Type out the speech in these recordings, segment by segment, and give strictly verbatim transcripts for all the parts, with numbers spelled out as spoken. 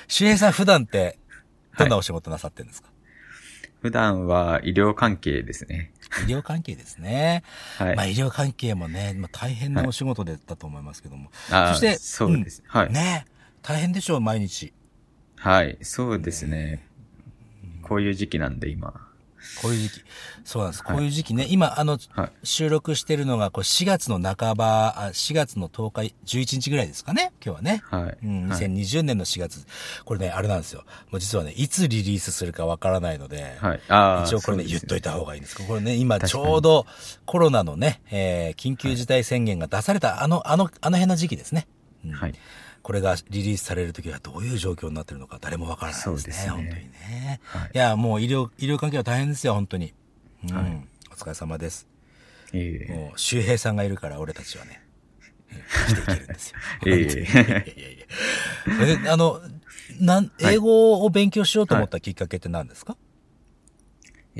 周平さん普段ってどんなお仕事なさってるんですか？ はい、普段は医療関係ですね。 医療関係ですね。 はい。 まあ医療関係もね、まあ、大変なお仕事でだと思いますけども。 はい、 そして、 そうです、うん。はい。 ね、大変でしょう、毎日。 はい、そうですね。ね、こういう時期なんで今。 こういう時期。そうなんです。こういう時期ね。はい、今、あの、はい、収録してるのが、こうしがつの半ば、あ、しがつのとおか、じゅういちにちぐらいですかね。今日はね。 はい。 うん、にせんにじゅうねんのしがつ。これね、あれなんですよ。もう実はね、いつリリースするかわからないので、 はい。ああ。 一応これね、言っといた方がいいんですけど、これね、今ちょうどコロナのね、えー、緊急事態宣言が出された、あの、あの、あの辺の時期ですね。うん、はい。これがリリースされるときはどういう状況になってるのか誰もわからないですね。そうですね。本当にね。はい、いや、もう医療、医療関係は大変ですよ、本当に。うん。はい、お疲れ様です。いえいえ。もう、周平さんがいるから俺たちはね、生きていけるんですよ。いえいえ。いやいやいや。あの、なん、英語を勉強しようと思ったきっかけって何ですか？はい、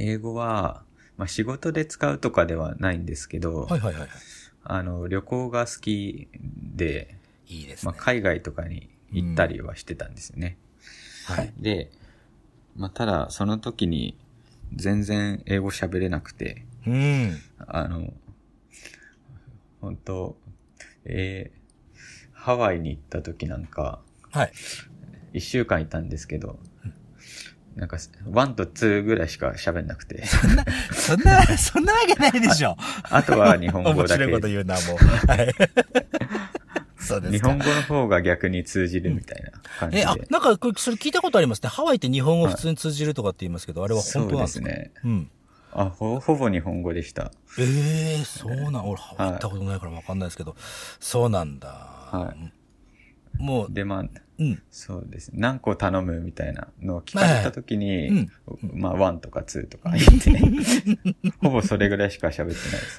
英語は、まあ、仕事で使うとかではないんですけど、 はいはいはい。 あの、旅行が好きで、 いいですね。 まあ、海外とかに行ったりはしてたんですよね。うん、はい。で、まあ、ただ、その時に全然英語喋れなくて、 うん。 あの、本当えー、ハワイに行った時なんか、 はい。 一週間いたんですけど、うん、なんか、ワンとツーぐらいしか喋んなくて。 そんな、そんな、そんなわけないでしょ。 あ, あとは日本語だけ。 面白いこと言うな、もう。はい。 そうですか。日本語の方が逆に通じるみたいな感じで。 うん、え、あ、なんか、これ、それ聞いたことありますね。ハワイって日本語普通に通じるとかって言いますけど、はい、あれは本当なんですか？そうですね。うん。 あ、ほ、ほぼ日本語でした。 ええー、そうなん、俺、ハワイ行ったことないからわかんないですけど、はい、そうなんだ。はい。もう。 で、まあ、 うん。 そうですね。何個頼むみたいなのを聞かれたときに、はい、うん、まあ、ワンとかツーとか言って、ほぼそれぐらいしか喋ってないです。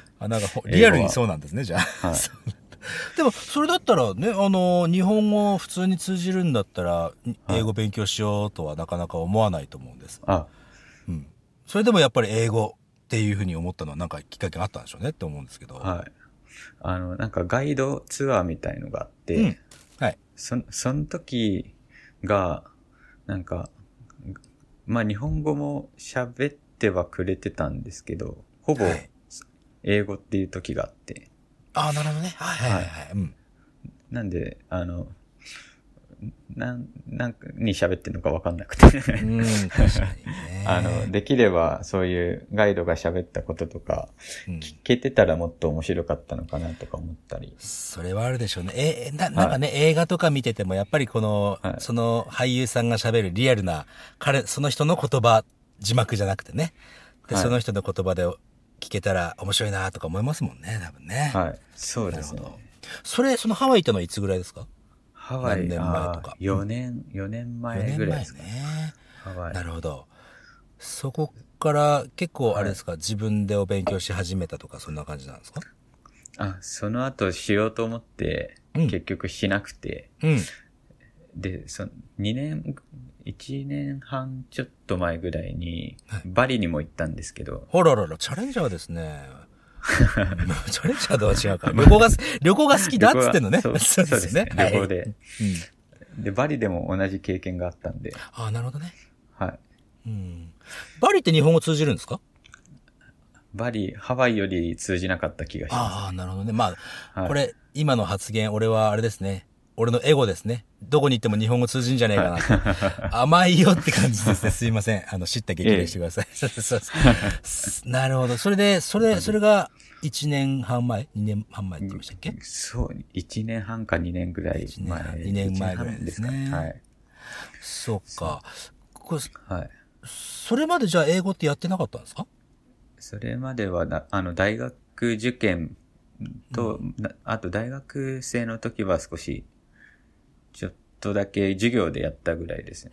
あ、なんか、リアルにそうなんですね、じゃあ。はい。でも、それだったらね、あの、日本語普通に通じるんだったら、英語勉強しようとはなかなか思わないと思うんです。 あ、 うん。それでもやっぱり英語っていうふうに思ったのはなんかきっかけがあったんでしょうねって思うんですけど。 はい。あの、なんかガイドツアーみたいのがあって、うん、 はい。 そ、その時が、なんか、まあ日本語も喋ってはくれてたんですけど、ほぼ英語っていう時があって。 はい、ああ、なるほどね。はいはいはい、はい。うん。 なんで、あの、なん、なんかに喋ってるのか分かんなくて。 うん、確かにね。 あの、できればそういうガイドが喋ったこととか、うん、聞けてたらもっと面白かったのかなとか思ったり。 それはあるでしょうね。え、な、なんかね、はい、映画とか見ててもやっぱりこの、はい、その俳優さんが喋るリアルな、彼、その人の言葉、字幕じゃなくてね。で、はい、その人の言葉で聞けたら面白いなとか思いますもんね、多分ね。 はい。そうですね。 それ、そのハワイ行ったのはいつぐらいですか？ ハワイ、 何年前とか。 よねん、よねんまえぐらいですかね。 よねんまえね。 ハワイ。 なるほど。そこから結構あれですか、はい、自分でお勉強し始めたとかそんな感じなんですか？ あ、その後しようと思って、うん、結局しなくて。うん、で、そのにねん、いちねんはんちょっと前ぐらいに、バリにも行ったんですけど。 ほららら、チャレンジャーですね。チャレンジャーとは違うか。旅行が、旅行が好きだっつってんのね。 そうそうですね。旅行で、はい、うん。で、バリでも同じ経験があったんで。 ああ、なるほどね。 はい。 うん。バリって日本語通じるんですか？ バリ、ハワイより通じなかった気がします、ね。 ああ、なるほどね。まあ、はい、これ、今の発言、俺はあれですね。俺のエゴですね。どこに行っても日本語通じんじゃねえかな。はい、甘いよって感じですね。すいません。あの、知った激励してください。ええ、そうそうそうなるほど。それで、それ、それがいちねんはん前 ?に 年半前って言いましたっけ？ そう、いちねんはんかにねんぐらい前。 にねんまえぐらいですね。 はい。 そうか。これ、 はい。 それまでじゃあ英語ってやってなかったんですか？ それまではな、あの、大学受験と、うん、あと大学生の時は少し、ちょっとだけ授業でやったぐらいですね。 うん、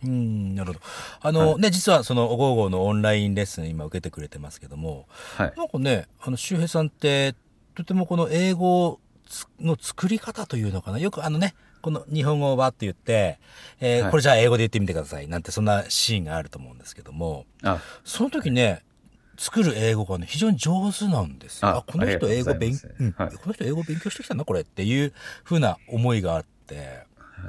なるほど。あの、はい、ね、実はその、おごうごうのオンラインレッスン今受けてくれてますけども、はい。なんかね、あの、周平さんって、とてもこの英語の作り方というのかな。よくあのね、この日本語をバーって言って、えーはい、これじゃあ英語で言ってみてください。なんてそんなシーンがあると思うんですけども、あその時ね、作る英語がね、非常に上手なんですよ。あ、あこの人英語勉、うん、はい、この人英語勉強してきたな、これっていう風な思いがあって、はい、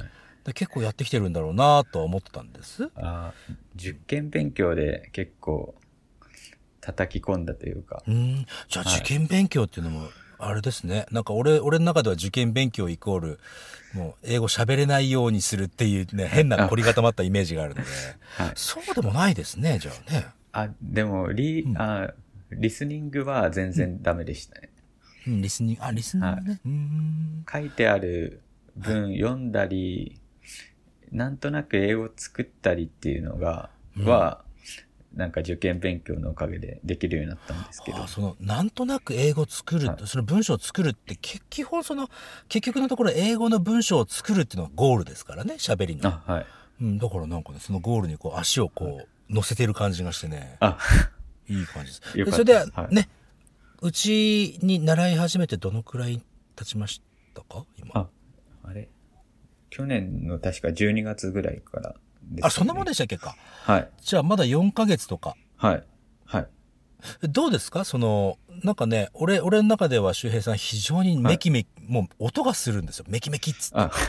結構やってきてるんだろうなとは思ってたんです。 あ、受験勉強で結構叩き込んだというか。 うん。じゃあ受験勉強っていうのも、あれですね。なんか俺、俺の中では受験勉強イコール、もう英語喋れないようにするっていうね、変な凝り固まったイメージがあるので、はい、そうでもないですね、じゃあね。 あ、でも、リ、うん、あ、リスニングは全然ダメでしたね。 うん、うん、リスニング、あ、リスニングね。はい、 うーん、書いてある文、はい、読んだり、なんとなく英語作ったりっていうのが、うん、は、なんか受験勉強のおかげでできるようになったんですけど。 あ、その、なんとなく英語作る、はい、その文章を作るって、基本その、結局のところ英語の文章を作るっていうのがゴールですからね、喋りの。 あ、はい。 うん、だからなんかね、そのゴールにこう足をこう、乗せてる感じがしてね。 あ、 いい感じです。 よかったです。 それではね、 はい、 うちに習い始めてどのくらい経ちましたか今。 あ、あれ去年の確かじゅうにがつぐらいからです、ね。 あ、そんなもんでしたっけか。 はい。 じゃあまだよんかげつとか。 はい。はい。 どうですかその、なんかね、俺、俺の中では周平さん非常にメキメキ、はい、もう音がするんですよ。メキメキっつって。あ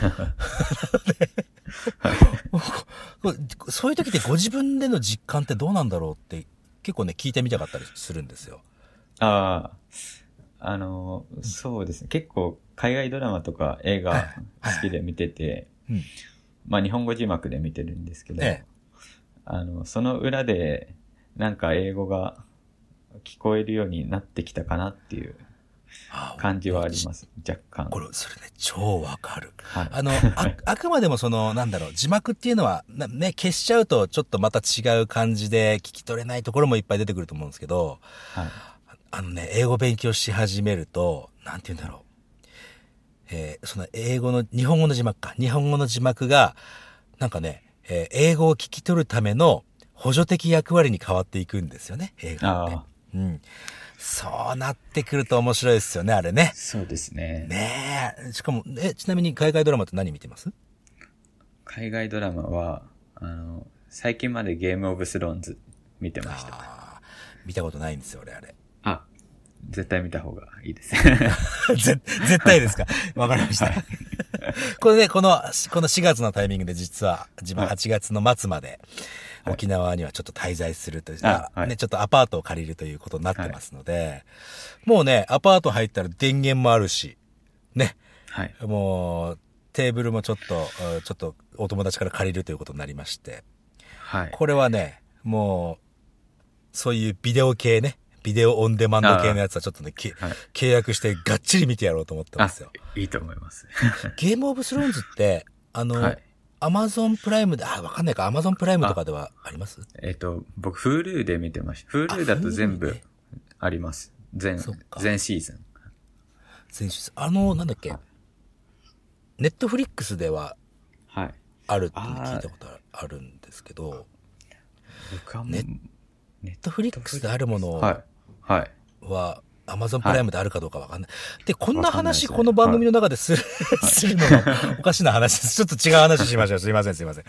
そういう時ってご自分での実感ってどうなんだろうって結構ね、聞いてみたかったりするんですよ。 ああ、あの、そうですね。結構海外ドラマとか映画好きで見てて、はいはいうん、まあ日本語字幕で見てるんですけど、ええ、あの、その裏でなんか英語が聞こえるようになってきたかなっていう感じはあります。若干。 これ、それね、超わかる。 はい、 あの、あ、あくまでもその、なんだろう、字幕っていうのは、ね、消しちゃうとちょっとまた違う感じで聞き取れないところもいっぱい出てくると思うんですけど、 はい、 あのね、英語勉強し始めると、なんて言うんだろう。えー、その英語の、日本語の字幕か。日本語の字幕が、なんかね、えー、英語を聞き取るための補助的役割に変わっていくんですよね、英語って。うん。そうなってくると面白いですよね、あれね。 そうですね。 ねえ。しかも、え、ちなみに海外ドラマって何見てます？ 海外ドラマは、あの、最近までゲームオブスローンズ見てました。 あ、見たことないんですよ、俺、あれ。 あ、絶対見た方がいいです。 ぜ絶対ですか。わかりました。これね、この、このしがつのタイミングで実は、自分はちがつの末まで、はい、沖縄にはちょっと滞在するという、はい、ね、ちょっとアパートを借りるということになってますので、はい、もうね、アパート入ったら電源もあるし、ね、 はい、 もう、テーブルもちょっと、ちょっとお友達から借りるということになりまして、 はい、 これはね、もう、そういうビデオ系ね、ビデオオンデマンド系のやつはちょっとね、はい、契約してがっちり見てやろうと思ってますよ。 いいと思います。 ゲームオブスローンズって、あの、はい、アマゾンプライムで、あ、わかんないか、アマゾンプライムとかではあります？ えっと、僕、Hulu で見てました。Hulu だと全部あります。全、全シーズン。 全シーズン。あの、なんだっけ、ネットフリックスでは、 はい。 あるって聞いたことあるんですけど、ネットフリックスであるものは、 はい。 は、アマゾンプライムであるかどうかわかんない。はい、で、こんな話、ね、この番組の中でする、はい、するのもおかしな話です。ちょっと違う話しましょう。すいません、すいません。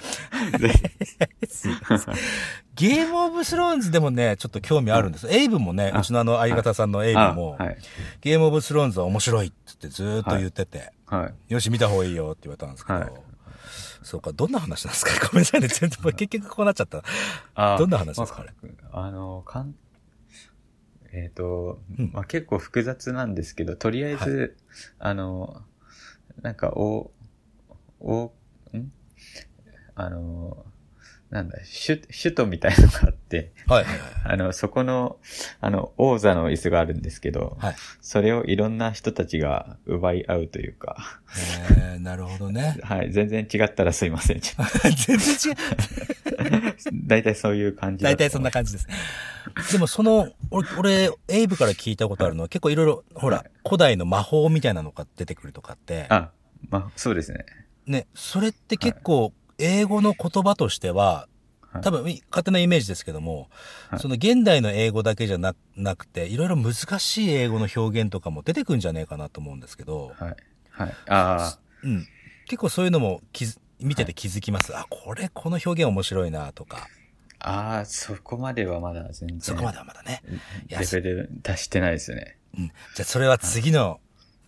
ゲームオブスローンズでもね、ちょっと興味あるんです。はい、エイブもね、うちのあの相方さんのエイブも、はい、ゲームオブスローンズは面白いって言ってずーっと言ってて、 はい、 よし、見た方がいいよって言われたんですけど、はい、そうか、どんな話なんですか？ごめんなさいね、全然、結局こうなっちゃった。あ、どんな話ですか？ あの、かんえっ、ー、と、うん、まあ、結構複雑なんですけど、とりあえず、はい、あの、なんか、お、お、んあの、なんだ、首、首都みたいのがあって、 はいはいはい、 あの、そこの、あの、王座の椅子があるんですけど、はい、それをいろんな人たちが奪い合うというか。 へー、なるほどね。 はい、全然違ったらすいません。 全然違う。 大体そういう感じだと。 大体そんな感じです。でもその、俺、俺、エイブから聞いたことあるのは、はい、結構いろいろ、ほら、はい、古代の魔法みたいなのが出てくるとかって。 あ、まあ、そうですね。 ね、それって結構、英語の言葉としては、はい、多分、勝手なイメージですけども、はい、その現代の英語だけじゃな、なくて、いろいろ難しい英語の表現とかも出てくるんじゃねえかなと思うんですけど。 はい。はい。ああ。 うん。結構そういうのも気づ、見てて気づきます。はい、あ、これ、この表現面白いなとか。 ああ、そこまではまだ全然。 そこまではまだね。 レベル出してないですよね。 うん。じゃあそれは次の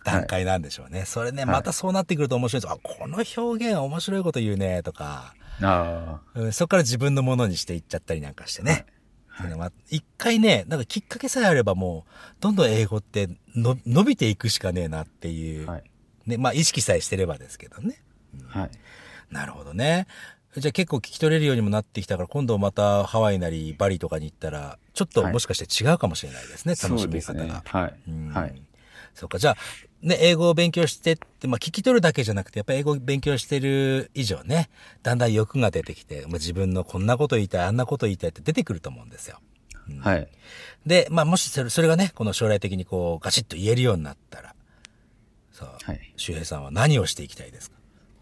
段階なんでしょうね。はい、それね、またそうなってくると面白いです。はい、あ、この表現面白いこと言うね、とか。 あうん、そこから自分のものにしていっちゃったりなんかしてね。はいはい、一回ね、なんかきっかけさえあればもう、どんどん英語っての伸びていくしかねえなっていう。はい、ね、まあ意識さえしてればですけどね。 うん、はい。 なるほどね。じゃあ結構聞き取れるようにもなってきたから、今度またハワイなりバリとかに行ったら、ちょっともしかして違うかもしれないですね、はい、楽しみ方が。 そうですね。はい。うん、はい。 そうか、じゃあ、ね、英語を勉強してって、まあ聞き取るだけじゃなくて、やっぱり英語を勉強してる以上ね、だんだん欲が出てきて、まあ、自分のこんなこと言いたい、あんなこと言いたいって出てくると思うんですよ。うん、 はい。 で、まあもしそれ、それがね、この将来的にこう、ガチッと言えるようになったら、さあ、はい、周平さんは何をしていきたいですか？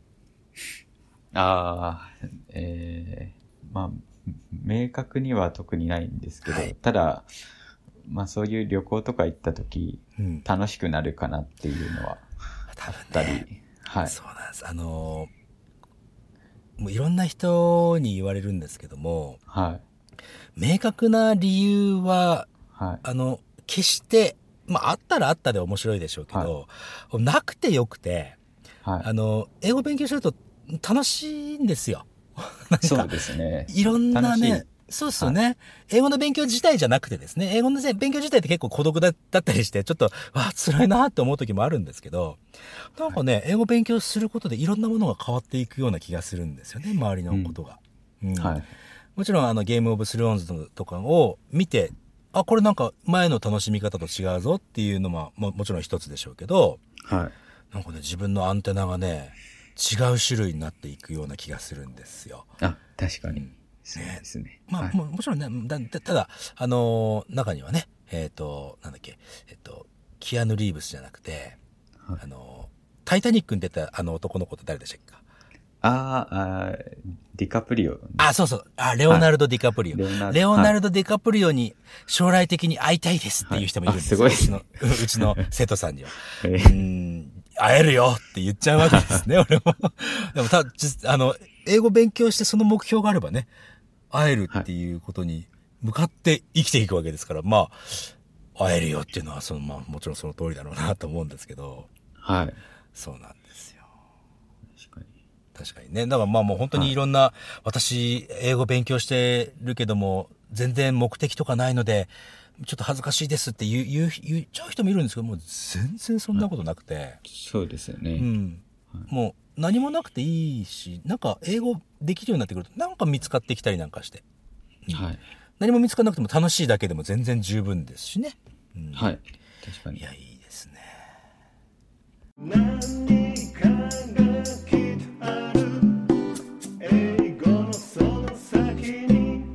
ああ、ええー、まあ、明確には特にないんですけど、はい、ただ、まあそういう旅行とか行った時、うん、楽しくなるかなっていうのはあったり、ね、はい。 そうなんです。あのー、もういろんな人に言われるんですけども、 はい。 明確な理由は、はい、あの、決して、まああったらあったで面白いでしょうけど、はい、なくてよくて、はい、あの、英語勉強すると楽しいんですよ。 なんかそうですね。 いろんなね、そうですよね、はい。英語の勉強自体じゃなくてですね、英語の勉強自体って結構孤独だったりして、ちょっと、わあ、辛いなって思う時もあるんですけど、なんかね、はい、英語勉強することでいろんなものが変わっていくような気がするんですよね、周りのことが。うんうん、はい。もちろん、あの、ゲームオブスローンズとかを見て、あ、これなんか前の楽しみ方と違うぞっていうのも、も、もちろん一つでしょうけど、 はい。 なんかね、自分のアンテナがね、違う種類になっていくような気がするんですよ。 あ、確かに。うん、そうですね。 まあ、はい、も, もちろんね、だただ、あのー、中にはね、えっ、ー、と、なんだっけ、えっ、ー、と、キアヌ・リーブスじゃなくて、はい、あの、タイタニックに出たあの男の子って誰でしたっけか？ ああ、ディカプリオ。 あ、そうそう。あ、レオナルド・ディカプリオ。レオナルド、レオナルドディカプリオに将来的に会いたいですっていう人もいるんですよ。はい、すごい。うちの、うちの生徒さんには。うん会えるよって言っちゃうわけですね、俺も。でもた、あの、英語勉強してその目標があればね、会えるっていうことに向かって生きていくわけですから、まあ、会えるよっていうのは、その、まあ、もちろんその通りだろうなと思うんですけど。 はい。 そうなんですよ。 確かに。 確かにね。だからまあもう本当にいろんな、はい、私、英語勉強してるけども、全然目的とかないので、ちょっと恥ずかしいですって言う、言う、言っちゃう人もいるんですけど、もう全然そんなことなくて。はい、 そうですよね。 うん。はい、もう何もなくていいし、なんか英語できるようになってくると、なんか見つかってきたりなんかして。 うん、はい。 何も見つからなくても楽しいだけでも全然十分ですしね。 うん、はい。確かに。 いや、いいですね。 何かがきっとある英語のその先に。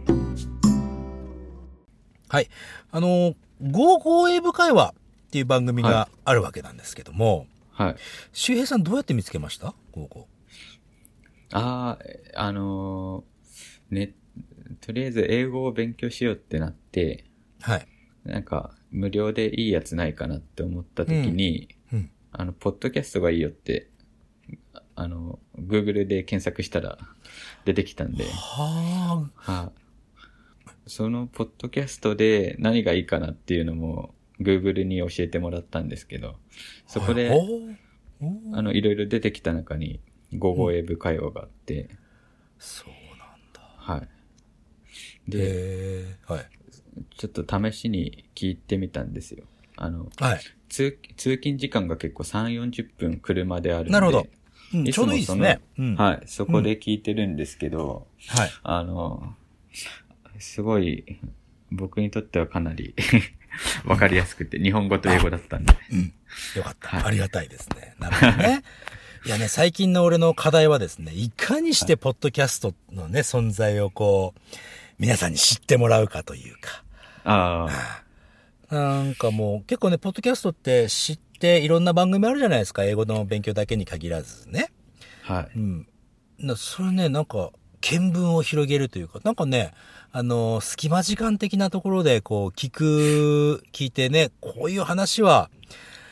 はい。あの、ゴーゴー英語会話っていう番組があるわけなんですけども、 はい。 周平さんどうやって見つけました？ゴーゴー。ああ、あのー、ね、とりあえず英語を勉強しようってなって、 はい。 なんか、無料でいいやつないかなって思った時に、うんうん、あの、ポッドキャストがいいよって、あの、Google で検索したら出てきたんで、 はあ。 はあ、そのポッドキャストで何がいいかなっていうのも Google に教えてもらったんですけど、そこで、あの、いろいろ出てきた中に、ゴーゴー英語会話があって、うん、 そうなんだ。 はい。で、 はい。 ちょっと試しに聞いてみたんですよ。あの、 はい。 通、通勤時間が結構さんじゅう、よんじゅっぷん車であるんで。 なるほど。うん、 いちょうどいいですね。 うん、はい。そこで聞いてるんですけど、 うん、はい。 あの、すごい、僕にとってはかなりわかりやすくて、日本語と英語だったんで。 うん。よかった。はい、ありがたいですね。なるほどね。いやね、最近の俺の課題はですね、いかにしてポッドキャストのね、存在をこう、皆さんに知ってもらうかというか。 ああ。なんかもう、結構ね、ポッドキャストって知っていろんな番組あるじゃないですか。英語の勉強だけに限らずね。 はい。 うん。それね、なんか、見聞を広げるというか、なんかね、あの、隙間時間的なところで、こう、聞く、聞いてね、こういう話は、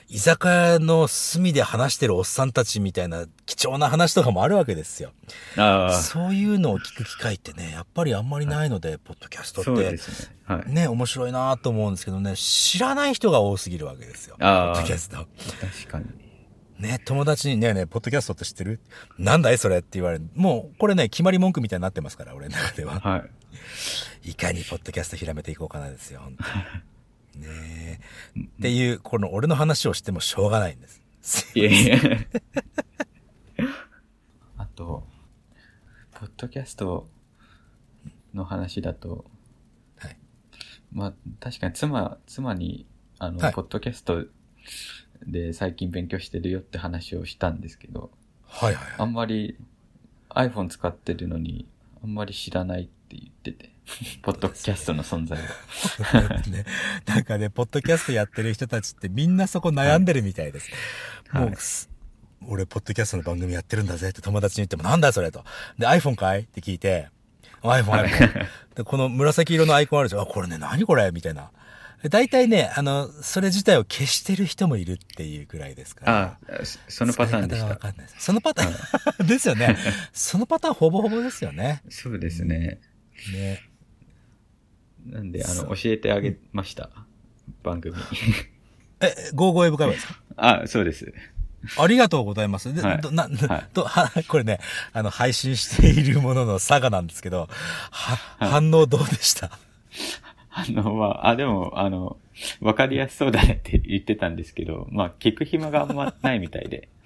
居酒屋の隅で話してるおっさんたちみたいな貴重な話とかもあるわけですよ。 ああ。 そういうのを聞く機会ってね、やっぱりあんまりないので、はい、ポッドキャストって。 そうですね。はい。 ね、面白いなと思うんですけどね、知らない人が多すぎるわけですよ。 ああ。 ポッドキャスト。 確かに。 ね、友達にね、ね、ポッドキャストって知ってる？なんだいそれって言われる。もう、これね、決まり文句みたいになってますから、俺の中では。 はい。 いかにポッドキャスト広めていこうかなですよ、本当に。ねえ。っていう、この俺の話をしてもしょうがないんです。 いえいえ。あと、ポッドキャストの話だと、はい。まあ、確かに妻、妻に、あの、はい、ポッドキャストで最近勉強してるよって話をしたんですけど、 はいはい、はい。 あんまり iPhone 使ってるのに、あんまり知らないって言ってて、ポッドキャストの存在を。 ね、なんかね、ポッドキャストやってる人たちってみんなそこ悩んでるみたいです。はい、もう、はい、俺、ポッドキャストの番組やってるんだぜって友達に言っても、なんだそれと。で、iPhone かいって聞いて、iPhone、iPhone。で、この紫色のアイコンあるじゃん。あ、これね、何これみたいな。大体ね、あの、それ自体を消してる人もいるっていうくらいですから。 ああ、そのパターンでした。 わかんないです。そのパターンですよね。そのパターンほぼほぼですよね。 そうですね。 ね。 なんで、あの、教えてあげました。番組。 え、ゴーゴーエブ会話ですか？ あ、そうです。 ありがとうございます。で、はい、どな、はい、どは、これね、あの、配信しているものの差がなんですけど、は、はい、反応どうでした？ あの、まあ、あ、でも、あの、わかりやすそうだねって言ってたんですけど、まあ、聞く暇があんまないみたいで。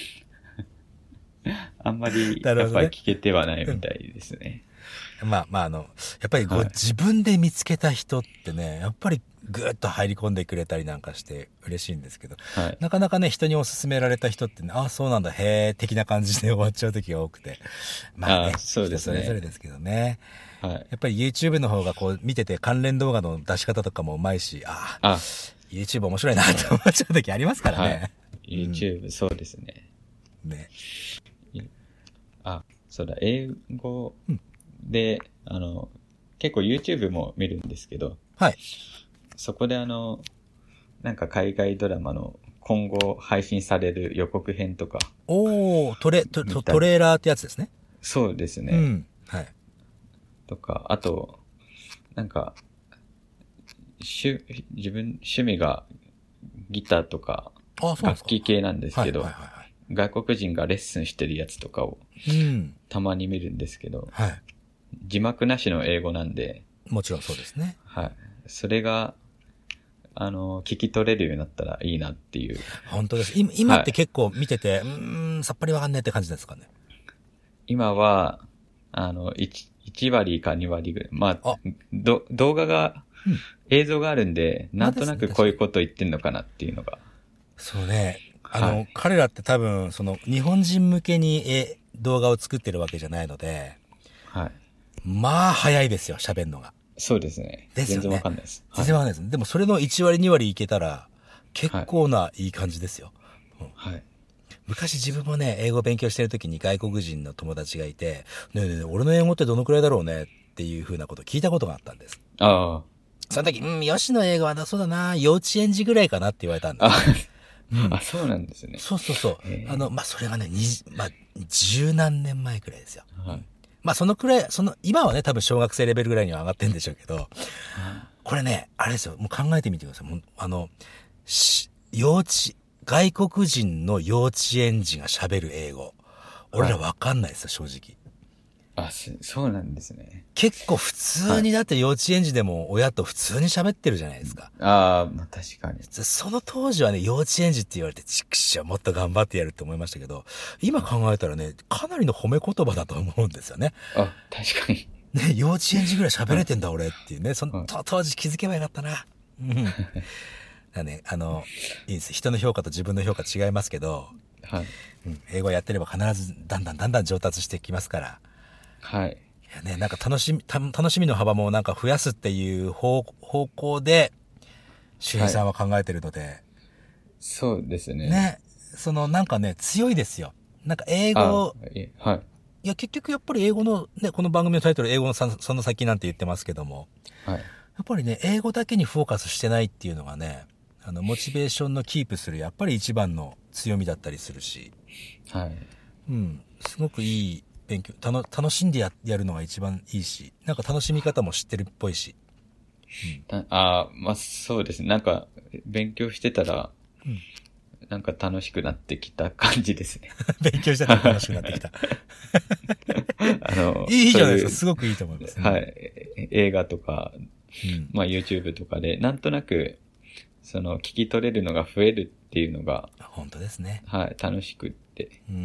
あんまり、やっぱり聞けてはないみたいですね。 まあまあ、あの、やっぱりこう、はい、自分で見つけた人ってね、やっぱりぐーっと入り込んでくれたりなんかして嬉しいんですけど、はい、なかなかね、人にお勧められた人ってね、ああ、そうなんだ、へー、的な感じで終わっちゃう時が多くて。まあね、あそうですね、人それぞれですけどね。はい、やっぱり YouTube の方がこう見てて関連動画の出し方とかもうまいし、ああ、YouTube 面白いなって思っちゃう時ありますからね。はい、 YouTube、うん、そうですね。 ね。 あ、そうだ、英語で、うん、あの、結構 YouTube も見るんですけど、 はい。 そこであの、なんか海外ドラマの今後配信される予告編とか。 おー、トレ、ト、トレーラーってやつですね。 そうですね。 うん。はい。 とか、あと、なんか、趣、自分、趣味がギターとか、楽器系なんですけど、はいはいはいはい、外国人がレッスンしてるやつとかを、たまに見るんですけど、 うん、はい、 字幕なしの英語なんで、 もちろんそうですね。 はい。それが、あの、聞き取れるようになったらいいなっていう。 本当です。今、今って結構見てて、はい、うーん、さっぱりわかんないって感じですかね。 今は、あの、一、一割か二割ぐらい。まあ、あど、動画が、うん、映像があるんで、なんとなくこういうこと言ってんのかなっていうのが。 そうね。あの、はい、彼らって多分、その、日本人向けにえ動画を作ってるわけじゃないので、 はい。 まあ、早いですよ、喋るのが。 そうですね。 ですよね。 全然わかんないです。 全然わかんないです、はい。でも、それのいち割に割いけたら、結構ないい感じですよ。 はい。うん、 昔自分もね、英語を勉強してる時に外国人の友達がいて、ねえねえ、俺の英語ってどのくらいだろうねっていう風なことを聞いたことがあったんです。 ああ。 その時、うん、よしの英語はそうだな、幼稚園児ぐらいかなって言われたんです。 あ、うん、あ、そうなんですね。 そうそうそう。あの、まあ、それがね、に、まあ、十何年前くらいですよ。 はい。 まあ、そのくらい、その、今はね、多分小学生レベルぐらいには上がってんでしょうけど、これね、あれですよ、もう考えてみてください。もう、あの、し、幼稚、外国人の幼稚園児が喋る英語。俺らわかんないですよ、正直。 あ、そうなんですね。 結構普通にだって幼稚園児でも親と普通に喋ってるじゃないですか。 ああ、まあ確かに。 その当時はね、幼稚園児って言われて、ちくしょもっと頑張ってやるって思いましたけど、今考えたらね、かなりの褒め言葉だと思うんですよね。 あ、確かに。 ね、幼稚園児ぐらい喋れてんだ俺っていうね、その、当時気づけばよかったな。うん。だね、あの、いいです。人の評価と自分の評価違いますけど、 はい。 うん、英語やってれば必ずだんだんだんだん上達してきますから。 はい。 いやね、なんか楽しみ、た楽しみの幅もなんか増やすっていう方方向で、周平さんは考えてるので、はい。 そうですね。 ね、そのなんかね、強いですよ。なんか英語、 はい。 いや結局やっぱり英語の、ね、この番組のタイトル英語のその先なんて言ってますけども、 はい。 やっぱりね、英語だけにフォーカスしてないっていうのがね、 あのモチベーションのキープするやっぱり一番の強みだったりするし、 はい、 うん、すごくいい勉強、たの楽しんで や, やるのが一番いいし、なんか楽しみ方も知ってるっぽいし、 うん、ああ、まあそうですね。なんか勉強してたら、うん、なんか楽しくなってきた感じですね。 勉強してたら楽しくなってきた。あのいい、いいじゃないですか。すごくいいと思います、ね。 はい。映画とか、うん、まあ YouTube とかで、なんとなく、その、聞き取れるのが増えるっていうのが。 本当ですね。 はい。楽しくって。 うん。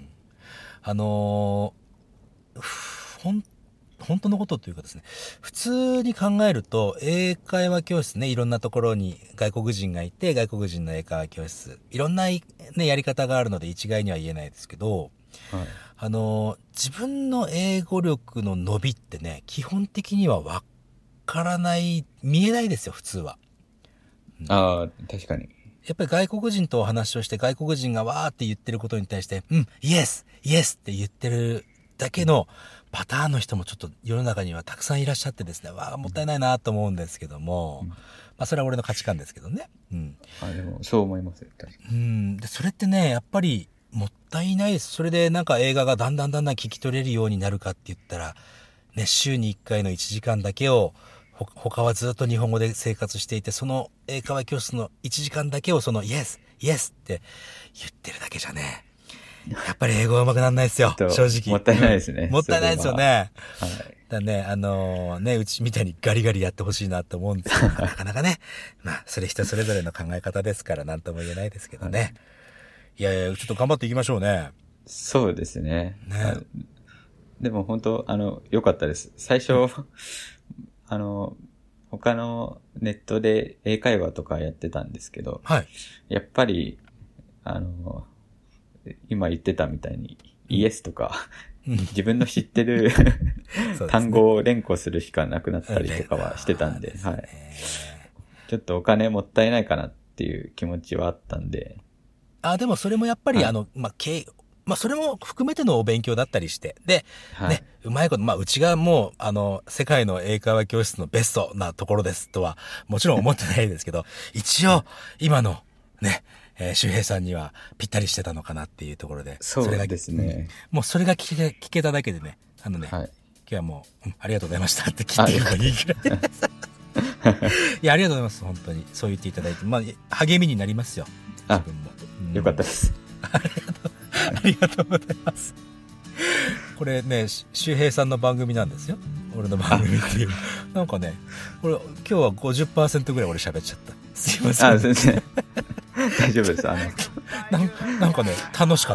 あのー、ほん、本当のことというかですね、普通に考えると、英会話教室ね、いろんなところに外国人がいて、外国人の英会話教室、いろんな、ね、やり方があるので一概には言えないですけど、はい、あのー、自分の英語力の伸びってね、基本的にはわからない、見えないですよ、普通は。 ああ、確かに。 やっぱり外国人とお話をして、外国人がわーって言ってることに対して、うん、イエス、イエスって言ってるだけのパターンの人もちょっと世の中にはたくさんいらっしゃってですね、わー、もったいないなと思うんですけども、うん、まあそれは俺の価値観ですけどね。うん。 あ、でもそう思いますよ、確かに。 うん。で、それってね、やっぱりもったいないです。それでなんか映画がだんだんだんだん聞き取れるようになるかって言ったら、ね、週にいっかいのいちじかんだけを、他はずっと日本語で生活していて、その英会話教室のいちじかんだけをそのイエス、イエスって言ってるだけじゃね、やっぱり英語は上手くならないですよ、正直。 もったいないですね。 もったいないですよね。はい。だね、あのー、ね、うちみたいにガリガリやってほしいなと思うんですけど、なかなかね、まあ、それ人それぞれの考え方ですから何とも言えないですけどね。はい、いやいや、ちょっと頑張っていきましょうね。 そうですね。ね。でも本当、あの、良かったです。最初、うんあの、他のネットで英会話とかやってたんですけど、はい。やっぱり、あの、今言ってたみたいに、うん、イエスとか、うん、自分の知ってる単語を連呼するしかなくなったりとかはしてたんで、はい。ちょっとお金もったいないかなっていう気持ちはあったんで。 あ、でもそれもやっぱり、はい、あの、まあ、経まあ、それも含めてのお勉強だったりして。で、はい、ね、うまいこと、まあ、うちがもう、あの、世界の英会話教室のベストなところですとは、もちろん思ってないですけど、一応、今の、ね、えー、周平さんにはぴったりしてたのかなっていうところで。 そうですね。 うん、もうそれが聞け、聞けただけでね、あのね、はい、今日はもう、うん、ありがとうございましたって切ってるのがいいくらいで。いや、ありがとうございます、本当に。そう言っていただいて。まあ、励みになりますよ。自分も。 うん、よかったです。 ありがとう。ありがとうございます。これね、周平さんの番組なんですよ。俺の番組っていう。なんかね、これ今日は ごじゅっパーセント ぐらい俺喋っちゃった。すいません。 あ、先生。大丈夫です。あのな、なんかね、楽しかった。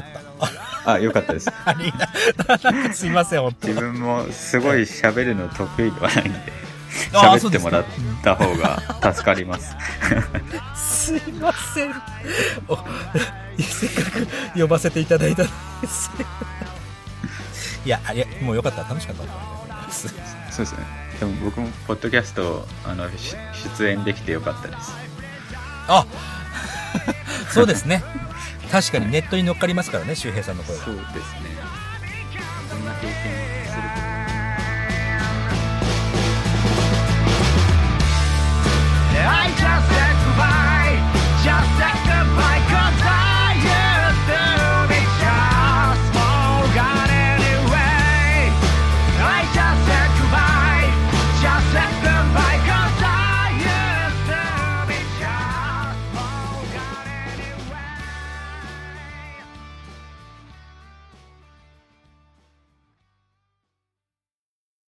あ、よかったです。 ありがとう。すいません、本当に。 自分もすごい喋るの得意ではないんで。喋ってもらった方が助かります。 すいません。おせっかく呼ばせていただいたんですいや、いや、もうよかった。楽しかったと思います。 そうですね。でも僕もポッドキャストあの出演できてよかったです。 あそうですね。確かにネットに乗っかりますからね、周平さんの声は。 そうですね。そんな経験すること。I just